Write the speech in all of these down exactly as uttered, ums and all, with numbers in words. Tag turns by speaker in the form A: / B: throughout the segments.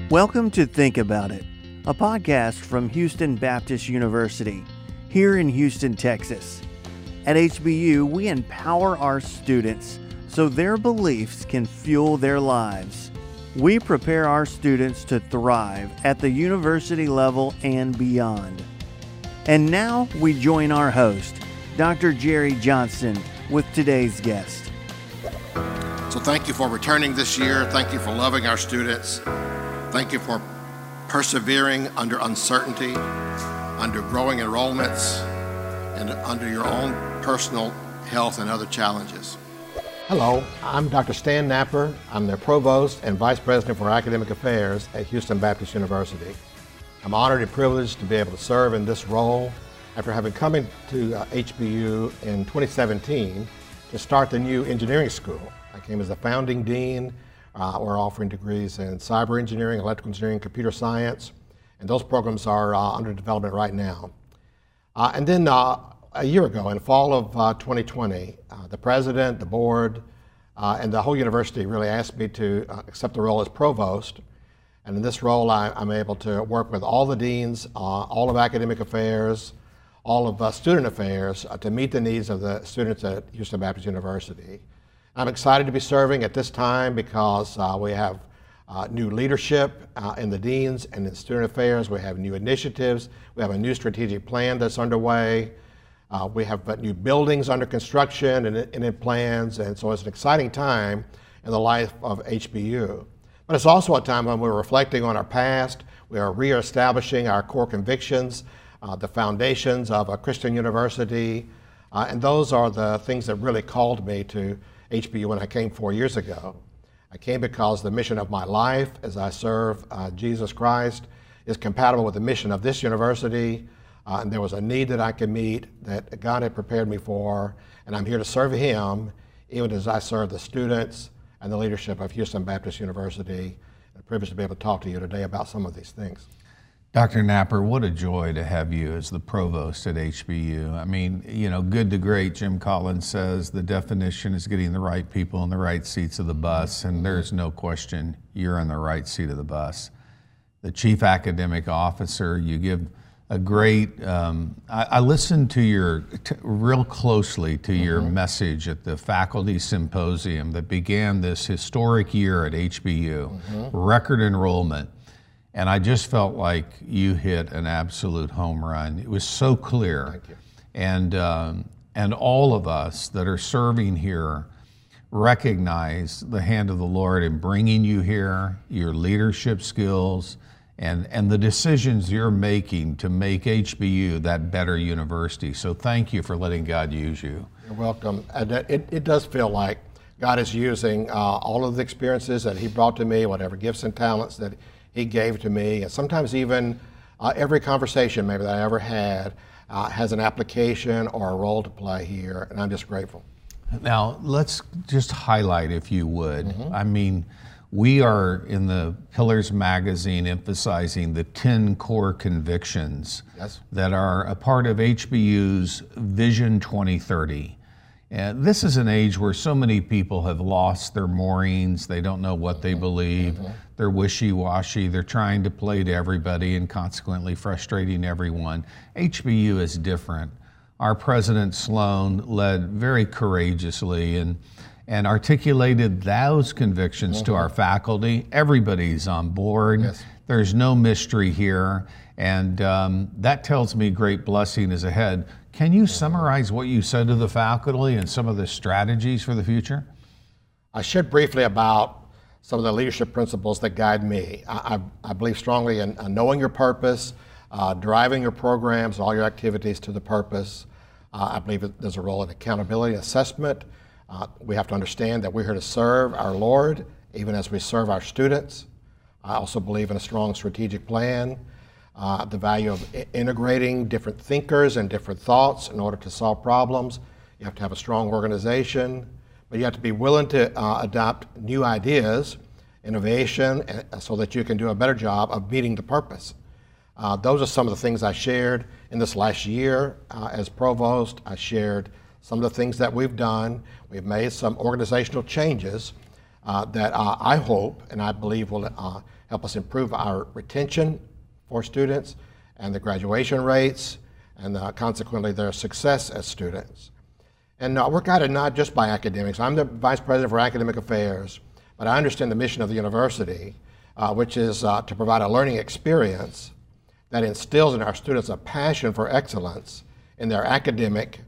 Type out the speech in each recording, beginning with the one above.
A: Welcome to Think About It, a podcast from Houston Baptist University, here in Houston, Texas. At H B U, we empower our students so their beliefs can fuel their lives. We prepare our students to thrive at the university level and beyond. And now we join our host, Doctor Jerry Johnson, with today's guest.
B: So thank you for returning this year. Thank you for loving our students. Thank you for persevering under uncertainty, under growing enrollments, and under your own personal health and other challenges.
C: Hello, I'm Doctor Stan Napper. I'm the Provost and Vice President for Academic Affairs at Houston Baptist University. I'm honored and privileged to be able to serve in this role after having come into uh, H B U in twenty seventeen to start the new engineering school. I came as the founding dean. Uh, we're offering degrees in cyber engineering, electrical engineering, computer science, and those programs are uh, under development right now. Uh, and then uh, a year ago, in fall of uh, twenty twenty, uh, the president, the board, uh, and the whole university really asked me to uh, accept the role as provost. And in this role, I, I'm able to work with all the deans, uh, all of academic affairs, all of uh, student affairs uh, to meet the needs of the students at Houston Baptist University. I'm excited to be serving at this time because uh, we have uh, new leadership uh, in the deans and in student affairs. We have new initiatives. We have a new strategic plan that's underway. Uh, we have uh, new buildings under construction and, and in plans, and so it's an exciting time in the life of H B U. But it's also a time when we're reflecting on our past. We are reestablishing our core convictions, uh, the foundations of a Christian university, uh, and those are the things that really called me to H B U when I came four years ago. I came because the mission of my life as I serve uh, Jesus Christ is compatible with the mission of this university, uh, and there was a need that I could meet that God had prepared me for, and I'm here to serve Him even as I serve the students and the leadership of Houston Baptist University. I'm privileged to be able to talk to you today about some of these things.
D: Doctor Napper, what a joy to have you as the provost at H B U. I mean, you know, good to great, Jim Collins says the definition is getting the right people in the right seats of the bus, and there's no question you're in the right seat of the bus. The chief academic officer, you give a great, um, I, I listened to your, t- real closely to mm-hmm. your message at the faculty symposium that began this historic year at H B U, mm-hmm. record enrollment. And I just felt like you hit an absolute home run. It was so clear.
C: Thank you.
D: And, um, and all of us that are serving here recognize the hand of the Lord in bringing you here, your leadership skills, and, and the decisions you're making to make H B U that better university. So thank you for letting God use you.
C: You're welcome. And it, it does feel like God is using uh, all of the experiences that He brought to me, whatever gifts and talents that He gave to me, and sometimes even uh, every conversation maybe that I ever had uh, has an application or a role to play here, and I'm just grateful.
D: Now, let's just highlight, if you would.
C: Mm-hmm.
D: I mean, we are in the Pillars magazine emphasizing the ten core convictions
C: yes.
D: that are a part of H B U's Vision twenty thirty. And this is an age where so many people have lost their moorings. They don't know what they believe.
C: Mm-hmm.
D: They're wishy-washy. They're trying to play to everybody and consequently frustrating everyone. H B U is different. Our President Sloan led very courageously and, and articulated those convictions mm-hmm. to our faculty. Everybody's on board.
C: Yes.
D: There's no mystery here. And um, that tells me great blessing is ahead. Can you summarize what you said to the faculty and some of the strategies for the future?
C: I shared briefly about some of the leadership principles that guide me. I, I, I believe strongly in uh, knowing your purpose, uh, driving your programs, all your activities to the purpose. Uh, I believe that there's a role in accountability assessment. Uh, we have to understand that we're here to serve our Lord, even as we serve our students. I also believe in a strong strategic plan. Uh, the value of I- integrating different thinkers and different thoughts in order to solve problems. You have to have a strong organization, but you have to be willing to uh, adopt new ideas, innovation, and, so that you can do a better job of meeting the purpose. Uh, those are some of the things I shared in this last year uh, as provost. I shared some of the things that we've done. We've made some organizational changes uh, that uh, I hope and I believe will uh, help us improve our retention for students and the graduation rates, and uh, consequently their success as students. And uh, we're guided not just by academics. I'm the Vice President for Academic Affairs, but I understand the mission of the university, uh, which is uh, to provide a learning experience that instills in our students a passion for excellence in their academic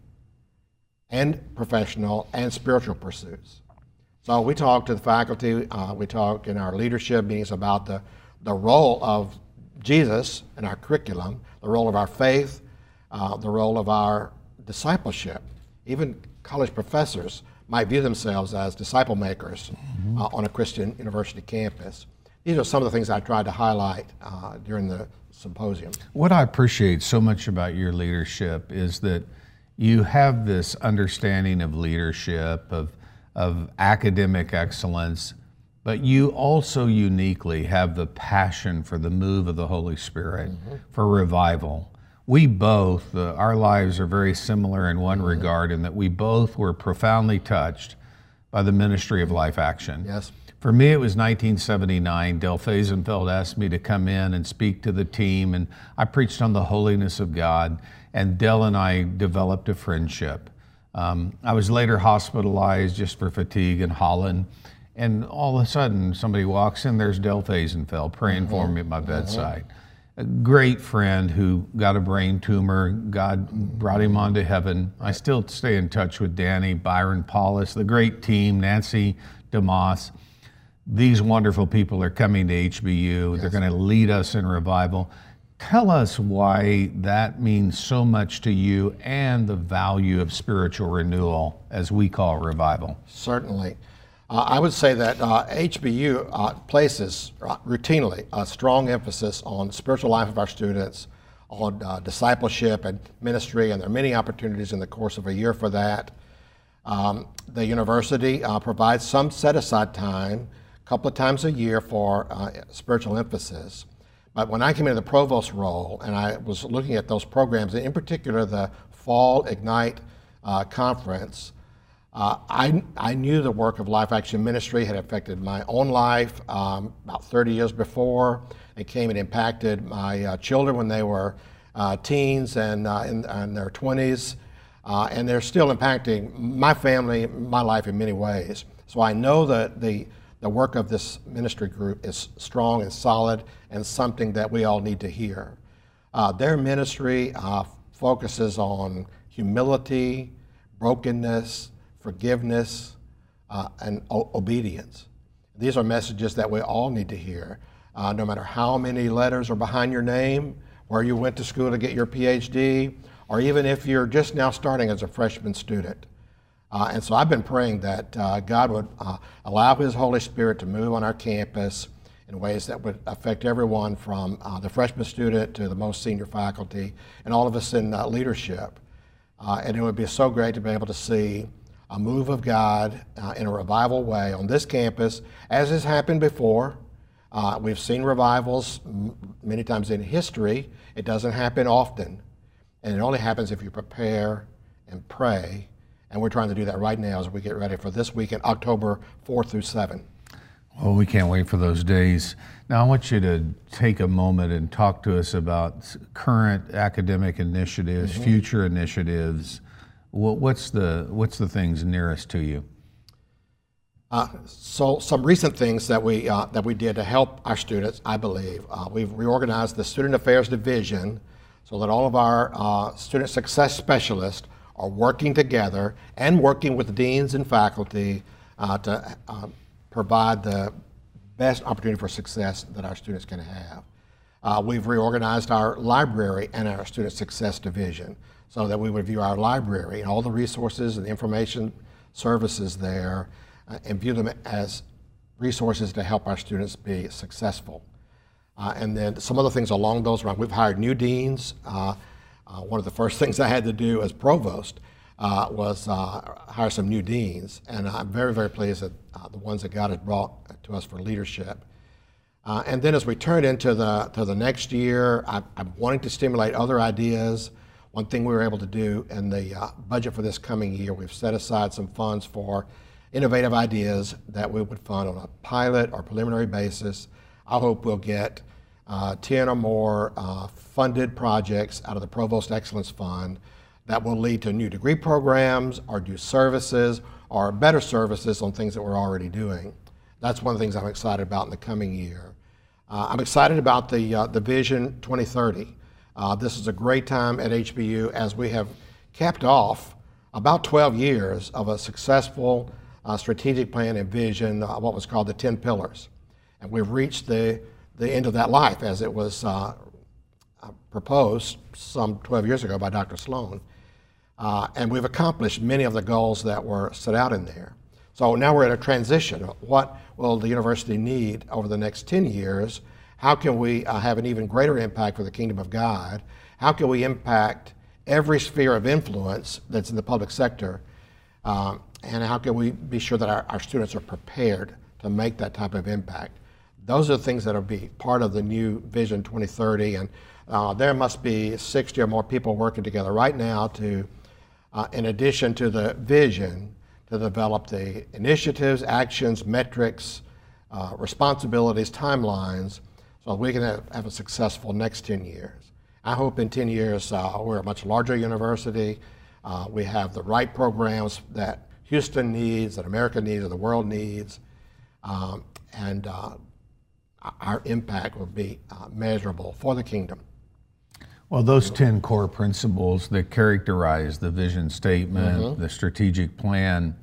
C: and professional and spiritual pursuits. So we talk to the faculty, uh, we talk in our leadership meetings about the, the role of Jesus in our curriculum, the role of our faith, uh, the role of our discipleship. Even college professors might view themselves as disciple makers mm-hmm. uh, on a Christian university campus. These are some of the things I tried to highlight uh, during the symposium.
D: What I appreciate so much about your leadership is that you have this understanding of leadership, of, of academic excellence, but you also uniquely have the passion for the move of the Holy Spirit, mm-hmm. for revival. We both, uh, our lives are very similar in one mm-hmm. regard, in that we both were profoundly touched by the ministry of Life Action.
C: Yes.
D: For me, it was nineteen seventy-nine. Del Faisenfeld asked me to come in and speak to the team, and I preached on the holiness of God, and Del and I developed a friendship. Um, I was later hospitalized just for fatigue in Holland, and all of a sudden somebody walks in, there's Del Faisenfeld praying mm-hmm. for me at my bedside. Mm-hmm. A great friend who got a brain tumor. God brought him on to heaven. I still stay in touch with Danny, Byron Paulus, the great team, Nancy DeMoss. These wonderful people are coming to H B U. Yes. They're going to lead us in revival. Tell us why that means so much to you and the value of spiritual renewal, as we call revival.
C: Certainly. Uh, I would say that uh, H B U uh, places uh, routinely a strong emphasis on the spiritual life of our students, on uh, discipleship and ministry, and there are many opportunities in the course of a year for that. Um, the university uh, provides some set-aside time a couple of times a year for uh, spiritual emphasis. But when I came into the provost role and I was looking at those programs, and in particular the Fall Ignite uh, Conference, uh, I, I knew the work of Life Action Ministry had affected my own life um, about thirty years before. It came and impacted my uh, children when they were uh, teens and uh, in, in their twenties. Uh, and they're still impacting my family, my life in many ways. So I know that the, the work of this ministry group is strong and solid and something that we all need to hear. Uh, their ministry uh, focuses on humility, brokenness, forgiveness, uh, and o- obedience. These are messages that we all need to hear, uh, no matter how many letters are behind your name, where you went to school to get your P H D, or even if you're just now starting as a freshman student. Uh, and so I've been praying that uh, God would uh, allow His Holy Spirit to move on our campus in ways that would affect everyone from uh, the freshman student to the most senior faculty and all of us in uh, leadership. Uh, and it would be so great to be able to see a move of God uh, in a revival way on this campus, as has happened before. Uh, we've seen revivals m- many times in history. It doesn't happen often. And it only happens if you prepare and pray. And we're trying to do that right now as we get ready for this weekend, October fourth through seventh.
D: Well, we can't wait for those days. Now, I want you to take a moment and talk to us about current academic initiatives, mm-hmm. future initiatives. What's the, what's the things nearest to you?
C: Uh, so some recent things that we, uh, that we did to help our students, I believe. Uh, we've reorganized the Student Affairs Division so that all of our uh, student success specialists are working together and working with deans and faculty uh, to uh, provide the best opportunity for success that our students can have. Uh, we've reorganized our library and our Student Success Division so that we would view our library and all the resources and information services there uh, and view them as resources to help our students be successful. Uh, and then some other things along those lines. We've hired new deans. Uh, uh, one of the first things I had to do as provost uh, was uh, hire some new deans. And I'm very, very pleased that uh, the ones that God has brought to us for leadership. Uh, and then as we turn into the, to the next year, I, I'm wanting to stimulate other ideas. One thing we were able to do in the uh, budget for this coming year, we've set aside some funds for innovative ideas that we would fund on a pilot or preliminary basis. I hope we'll get uh, ten or more uh, funded projects out of the Provost Excellence Fund that will lead to new degree programs or new services or better services on things that we're already doing. That's one of the things I'm excited about in the coming year. Uh, I'm excited about the, uh, the Vision twenty thirty. Uh, this is a great time at H B U as we have capped off about twelve years of a successful uh, strategic plan and vision, uh, what was called the ten pillars. And we've reached the, the end of that life as it was uh, proposed some twelve years ago by Doctor Sloan. Uh, and we've accomplished many of the goals that were set out in there. So now we're at a transition. What will the university need over the next ten years? How can we uh, have an even greater impact for the kingdom of God? How can we impact every sphere of influence that's in the public sector? Um, and how can we be sure that our, our students are prepared to make that type of impact? Those are the things that will be part of the new Vision twenty thirty. And uh, there must be sixty or more people working together right now to, uh, in addition to the vision, to develop the initiatives, actions, metrics, uh, responsibilities, timelines, so we can have, have a successful next ten years. I hope in ten years uh, we're a much larger university. Uh, we have the right programs that Houston needs, that America needs, that the world needs, um, and uh, our impact will be uh, measurable for the kingdom.
D: Well, those ten core principles that characterize the vision statement, mm-hmm. the strategic plan,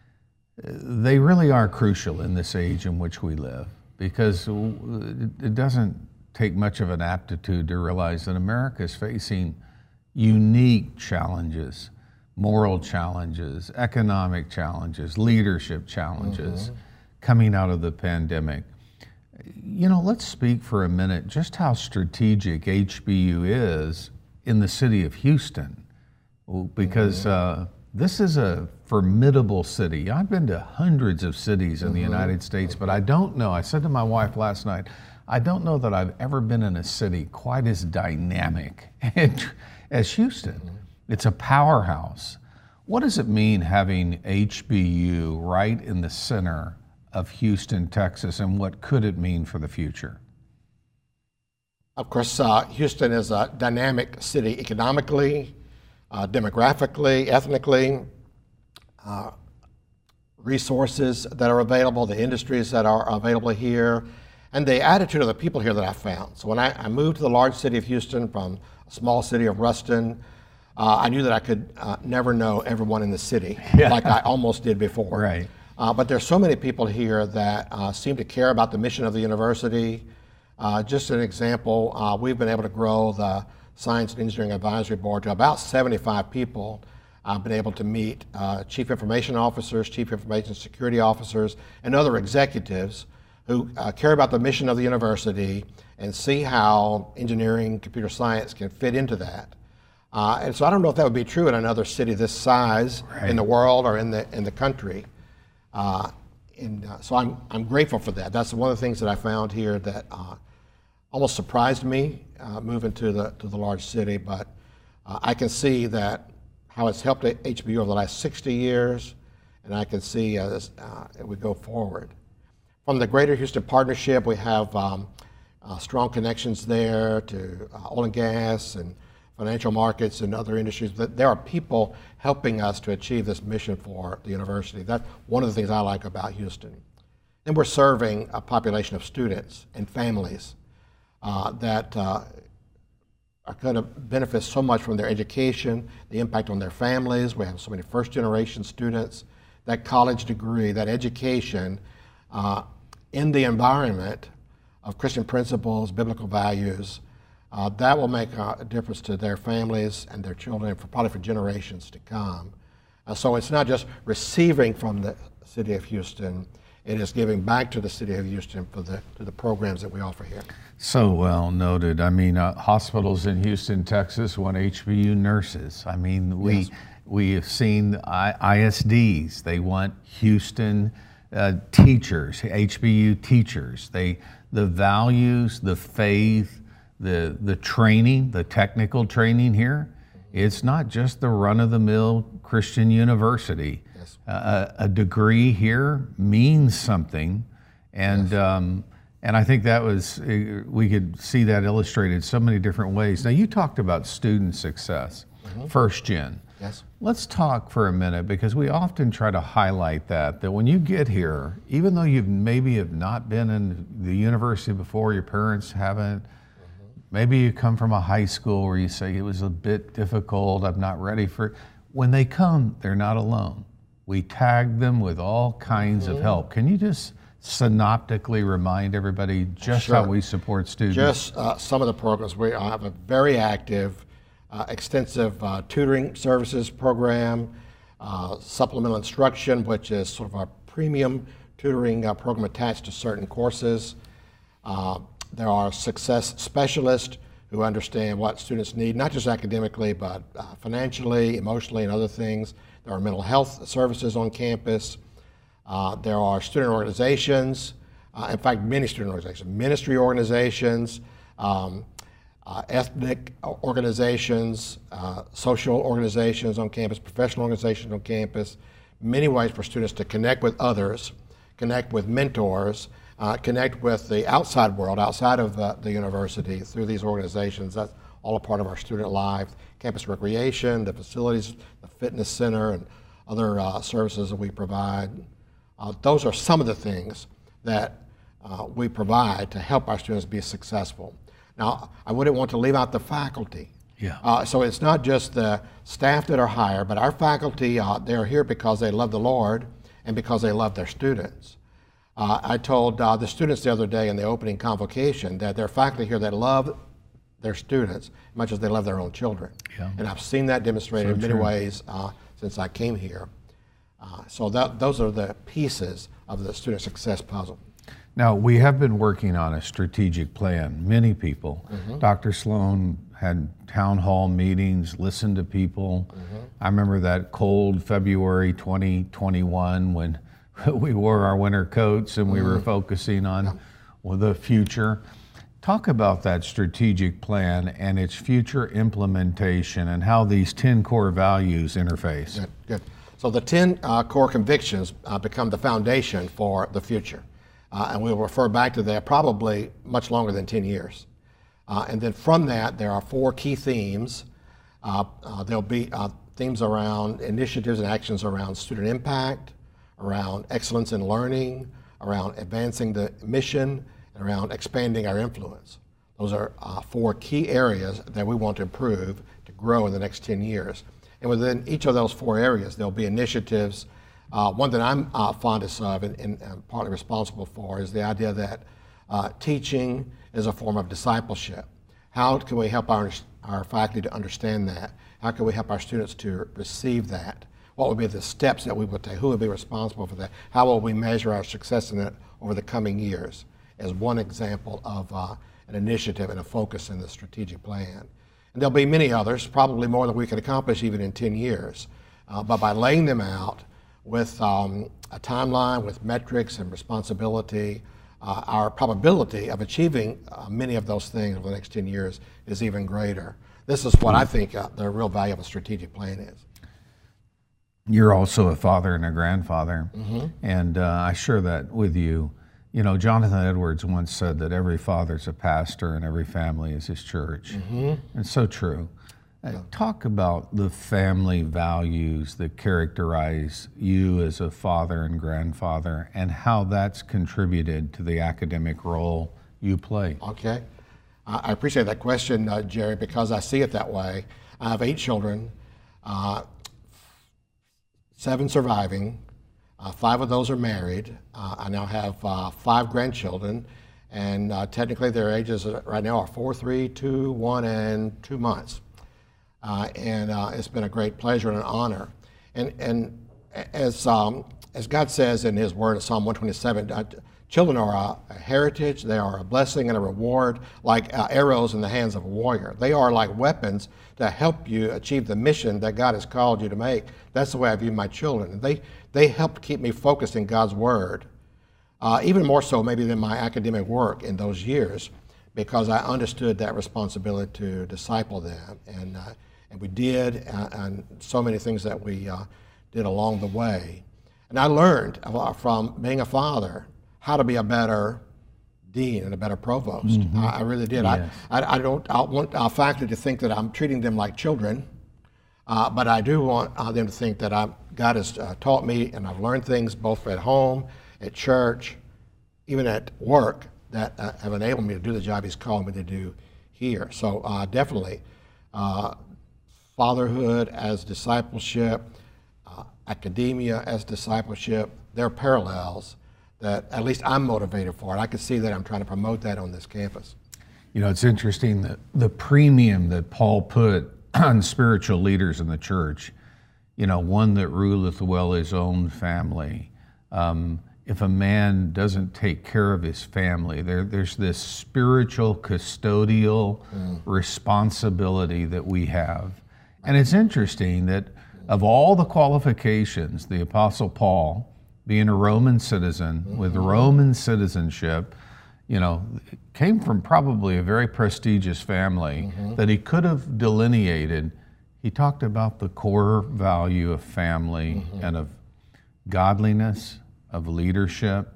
D: they really are crucial in this age in which we live, because it doesn't take much of an aptitude to realize that America is facing unique challenges, moral challenges, economic challenges, leadership challenges mm-hmm. coming out of the pandemic. You know, let's speak for a minute just how strategic H B U is in the city of Houston, because mm-hmm. uh, this is a formidable city. I've been to hundreds of cities in mm-hmm. the United States, but I don't know, I said to my wife last night, I don't know that I've ever been in a city quite as dynamic as Houston. Mm-hmm. It's a powerhouse. What does it mean having H B U right in the center of Houston, Texas, and what could it mean for the future?
C: Of course, uh, Houston is a dynamic city economically, uh, demographically, ethnically, uh, resources that are available, the industries that are available here, and the attitude of the people here that I found. So when I, I moved to the large city of Houston from a small city of Ruston, uh, I knew that I could uh, never know everyone in the city yeah. like I almost did before.
D: Right.
C: Uh, but there's so many people here that uh, seem to care about the mission of the university. Uh, just an example, uh, we've been able to grow the Science and Engineering Advisory Board to about seventy-five people. I've been able to meet uh, chief information officers, chief information security officers, and other executives who uh, care about the mission of the university and see how engineering, computer science can fit into that. Uh, and so I don't know if that would be true in another city this size right. in the world or in the in the country. Uh, and uh, so I'm I'm grateful for that. That's one of the things that I found here that uh, almost surprised me uh, moving to the to the large city. But uh, I can see that how it's helped H B U over the last sixty years, and I can see as uh, we go forward. From the Greater Houston Partnership, we have um, uh, strong connections there to uh, oil and gas and financial markets and other industries. That there are people helping us to achieve this mission for the university. That's one of the things I like about Houston. And we're serving a population of students and families uh, that uh, are going to benefit so much from their education, the impact on their families. We have so many first generation students. That college degree, that education uh, in the environment of Christian principles, biblical values, Uh, that will make a difference to their families and their children for probably for generations to come. Uh, so it's not just receiving from the city of Houston, it is giving back to the city of Houston for the, to the programs that we offer here.
D: So well noted. I mean, uh, hospitals in Houston, Texas want H B U nurses. I mean, we, yes. we have seen I, ISDs, they want Houston uh, teachers, H B U teachers. They, the values, the faith, The, the training, the technical training here, it's not just the run-of-the-mill Christian university. Yes. Uh, a degree here means something, and yes. um, And I think that was, uh, we could see that illustrated so many different ways. Now, you talked about student success, mm-hmm. first gen.
C: Yes.
D: Let's talk for a minute, because we often try to highlight that, that when you get here, even though you maybe have not been in the university before, your parents haven't, mm-hmm. maybe you come from a high school where you say it was a bit difficult, I'm not ready for it. When they come, they're not alone. We tag them with all kinds mm-hmm. of help. Can you just synoptically remind everybody just
C: sure.
D: how we support students?
C: Just uh, some of the programs. We have a very active, uh, extensive uh, tutoring services program, uh, supplemental instruction, which is sort of our premium tutoring uh, program attached to certain courses. Uh, there are success specialists who understand what students need, not just academically, but uh, financially, emotionally, and other things. There are mental health services on campus. Uh, there are student organizations, uh, in fact, many student organizations, ministry organizations, um, uh, ethnic organizations, uh, social organizations on campus, professional organizations on campus, many ways for students to connect with others, connect with mentors, uh, connect with the outside world, outside of uh, the university through these organizations. That's all a part of our student life. Campus recreation, the facilities, the fitness center, and other uh, services that we provide. Uh, those are some of the things that uh, we provide to help our students be successful. Now, I wouldn't want to leave out the faculty.
D: Yeah.
C: Uh, so it's not just the staff that are hired, but our faculty, uh, they're here because they love the Lord and because they love their students. Uh, I told uh, the students the other day in the opening convocation that there are faculty here that love their students as much as they love their own children. Yeah. And I've seen that demonstrated so in many true. ways uh, since I came here. Uh, so that, those are the pieces of the student success puzzle.
D: Now, we have been working on a strategic plan, many people. Mm-hmm. Doctor Sloan had town hall meetings, listened to people. Mm-hmm. I remember that cold February twenty twenty-one when we wore our winter coats and we mm-hmm. were focusing on yeah. well, the future. Talk about that strategic plan and its future implementation and how these ten core values interface.
C: Good, good. So the ten uh, core convictions uh, become the foundation for the future. Uh, and we'll refer back to that probably much longer than ten years. Uh, and then from that, there are four key themes. Uh, uh, there'll be uh, themes around initiatives and actions around student impact, around excellence in learning, around advancing the mission, and around expanding our influence. Those are uh, four key areas that we want to improve to grow in the next ten years. And within each of those four areas, there'll be initiatives. Uh, one that I'm uh, fondest of and, and, and partly responsible for is the idea that uh, teaching is a form of discipleship. How can we help our, our faculty to understand that? How can we help our students to receive that? What would be the steps that we would take? Who would be responsible for that? How will we measure our success in it over the coming years? As one example of uh, an initiative and a focus in the strategic plan. And there'll be many others, probably more than we can accomplish even in ten years. Uh, but by laying them out with um, a timeline, with metrics and responsibility, uh, our probability of achieving uh, many of those things over the next ten years is even greater. This is what I think uh, the real value of a strategic plan is.
D: You're also a father and a grandfather,
C: mm-hmm.
D: and uh, I share that with you. You know, Jonathan Edwards once said that every father's a pastor and every family is his church.
C: Mm-hmm.
D: And so true. Uh, talk about the family values that characterize you as a father and grandfather and how that's contributed to the academic role you play.
C: Okay. I appreciate that question, uh, Jerry, because I see it that way. I have eight children, uh, seven surviving. Uh, five of those are married. Uh, I now have uh, five grandchildren, and uh, technically their ages right now are four, three, two, one, and two months. Uh, and uh, it's been a great pleasure and an honor. And, and as, um, as God says in His Word in Psalm one twenty-seven, uh, children are a, a heritage, they are a blessing and a reward, like uh, arrows in the hands of a warrior. They are like weapons to help you achieve the mission that God has called you to make. That's the way I view my children. They, they help keep me focused in God's Word, uh, even more so maybe than my academic work in those years, because I understood that responsibility to disciple them. And, uh, and we did, uh, and so many things that we uh, did along the way. And I learned uh, from being a father how to be a better dean and a better provost.
D: Mm-hmm.
C: I, I really did.
D: Yes.
C: I, I, I don't I want our faculty to think that I'm treating them like children, uh, but I do want uh, them to think that I'm, God has uh, taught me, and I've learned things both at home, at church, even at work, that uh, have enabled me to do the job He's called me to do here. So uh, definitely, uh, fatherhood as discipleship, uh, academia as discipleship, there are parallels that at least I'm motivated for, and I can see that I'm trying to promote that on this campus.
D: You know, it's interesting that the premium that Paul put on spiritual leaders in the church, you know, one that ruleth well his own family. Um, if a man doesn't take care of his family, there, there's this spiritual custodial mm. responsibility that we have. And it's interesting that of all the qualifications, the Apostle Paul, being a Roman citizen mm-hmm. with Roman citizenship, you know, came from probably a very prestigious family mm-hmm. that he could have delineated. He talked about the core value of family mm-hmm. and of godliness, of leadership,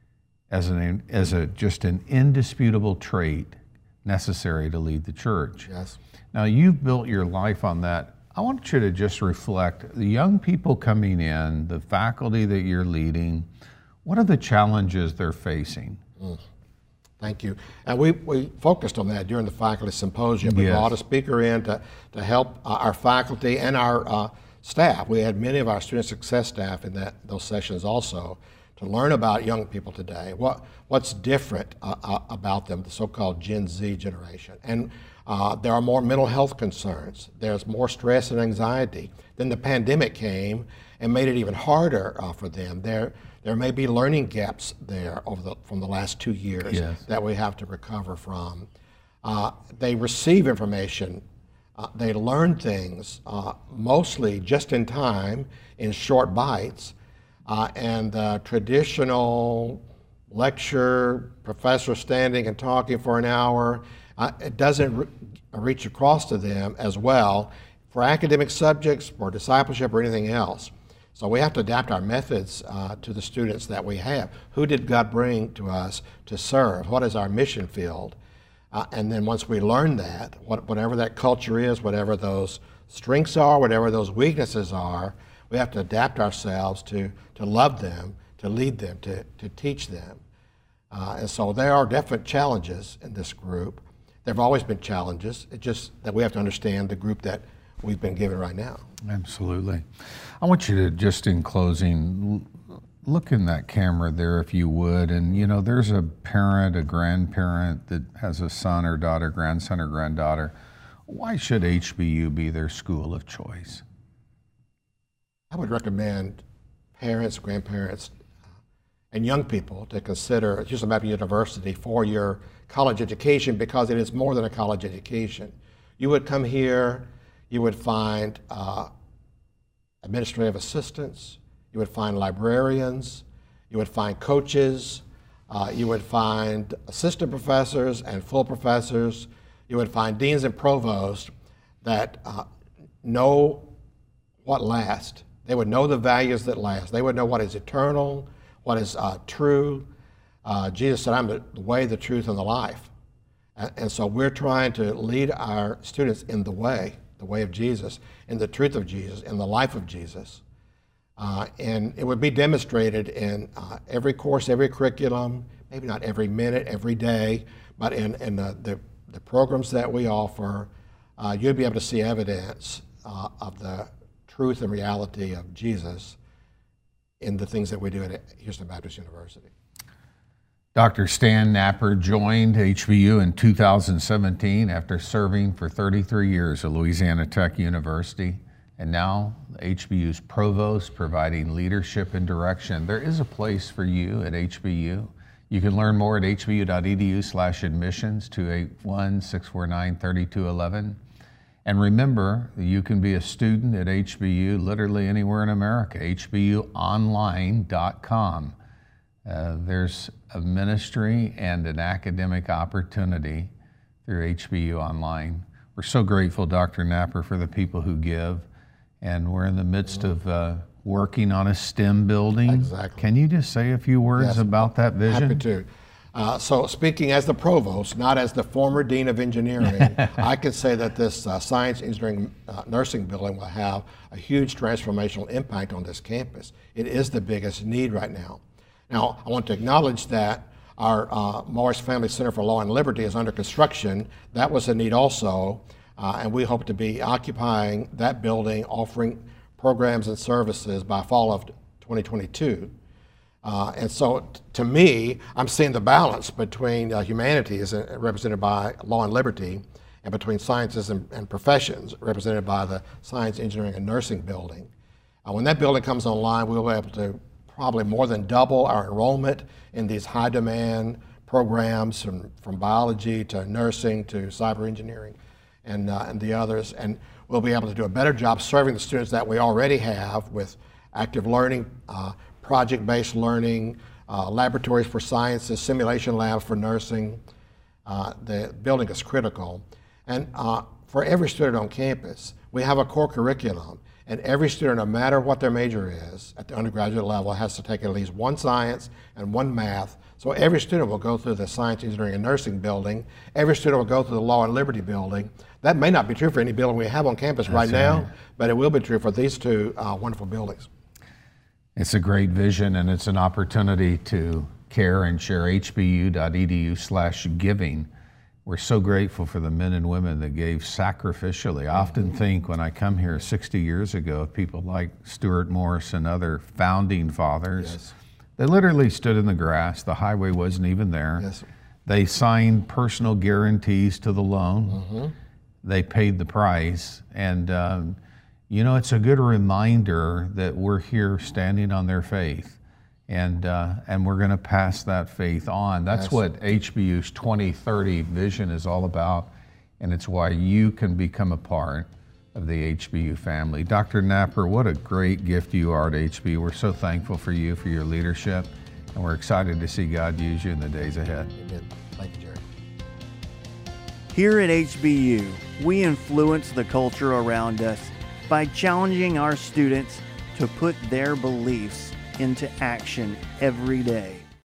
D: as an as a just an indisputable trait necessary to lead the church.
C: Yes.
D: Now you've built your life on that. I want you to just reflect, the young people coming in, the faculty that you're leading, what are the challenges they're facing?
C: Mm. Thank you. And we, we focused on that during the faculty symposium. We
D: Yes.
C: brought a speaker in to, to help uh, our faculty and our uh, staff. We had many of our student success staff in that those sessions also, to learn about young people today, what what's different uh, uh, about them, the so-called Gen Z generation. And uh, there are more mental health concerns. There's more stress and anxiety. Then the pandemic came and made it even harder uh, for them. There there may be learning gaps there over the, from the last two years
D: Yes.
C: that we have to recover from. Uh, they receive information. Uh, they learn things uh, mostly just in time in short bites. Uh, and the traditional lecture, professor standing and talking for an hour, uh, it doesn't re- reach across to them as well for academic subjects, for discipleship, or anything else. So we have to adapt our methods uh, to the students that we have. Who did God bring to us to serve? What is our mission field? Uh, and then once we learn that, what, whatever that culture is, whatever those strengths are, whatever those weaknesses are, we have to adapt ourselves to, to love them, to lead them, to, to teach them. Uh, and so there are definite challenges in this group. There have always been challenges. It's just that we have to understand the group that we've been given right now.
D: Absolutely. I want you to, just in closing, l- look in that camera there if you would. And, you know, there's a parent, a grandparent that has a son or daughter, grandson or granddaughter. Why should H B U be their school of choice?
C: I would recommend parents, grandparents, and young people to consider Houston Baptist University for your college education, because it is more than a college education. You would come here, you would find uh, administrative assistants, you would find librarians, you would find coaches, uh, you would find assistant professors and full professors, you would find deans and provosts that uh, know what lasts. They would know the values that last. They would know what is eternal, what is uh, true. Uh, Jesus said, I'm the way, the truth, and the life. And, and so we're trying to lead our students in the way, the way of Jesus, in the truth of Jesus, in the life of Jesus. Uh, and it would be demonstrated in uh, every course, every curriculum, maybe not every minute, every day, but in, in the, the, the programs that we offer, uh, you'd be able to see evidence uh, of the truth and reality of Jesus in the things that we do at Houston Baptist University.
D: Doctor Stan Napper joined H B U in two thousand seventeen after serving for thirty-three years at Louisiana Tech University, and now H B U's provost, providing leadership and direction. There is a place for you at H B U. You can learn more at hbu.edu slash admissions, two eight one, six four nine, three two one one. And remember, you can be a student at H B U literally anywhere in America, h b u online dot com. Uh, there's a ministry and an academic opportunity through H B U Online. We're so grateful, Doctor Napper, for the people who give. And we're in the midst of uh, working on a STEM building.
C: Exactly.
D: Can you just say a few words
C: Yes,
D: about that vision?
C: Happy to. Uh, so speaking as the provost, not as the former dean of engineering, I can say that this uh, science, engineering, uh, nursing building will have a huge transformational impact on this campus. It is the biggest need right now. Now, I want to acknowledge that our uh, Morris Family Center for Law and Liberty is under construction. That was a need also, uh, and we hope to be occupying that building, offering programs and services by fall of twenty twenty-two. Uh, and so, t- to me, I'm seeing the balance between uh, humanities, uh, represented by law and liberty, and between sciences and, and professions, represented by the science, engineering, and nursing building. Uh, when that building comes online, we'll be able to probably more than double our enrollment in these high-demand programs from, from biology to nursing to cyber engineering and, uh, and the others. And we'll be able to do a better job serving the students that we already have with active learning, uh, project-based learning, uh, laboratories for sciences, simulation labs for nursing. Uh, the building is critical. And uh, for every student on campus, we have a core curriculum, and every student, no matter what their major is, at the undergraduate level, has to take at least one science and one math. So every student will go through the science, engineering, and nursing building. Every student will go through the law and liberty building. That may not be true for any building we have on campus right now, but it will be true for these two uh, wonderful buildings.
D: It's a great vision, and it's an opportunity to care and share. H B U dot E D U slash giving. We're so grateful for the men and women that gave sacrificially. I often think when I come here sixty years ago of people like Stuart Morse and other founding fathers.
C: Yes.
D: They literally stood in the grass. The highway wasn't even there.
C: Yes.
D: They signed personal guarantees to the loan.
C: Mm-hmm.
D: They paid the price. And um, you know, it's a good reminder that we're here standing on their faith, and uh, and we're going to pass that faith on. That's yes. what H B U's twenty thirty vision is all about, and it's why you can become a part of the H B U family. Doctor Napper, what a great gift you are to H B U. We're so thankful for you, for your leadership, and we're excited to see God use you in the days ahead.
C: Amen. Thank you, Jerry.
A: Here at H B U, we influence the culture around us by challenging our students to put their beliefs into action every day.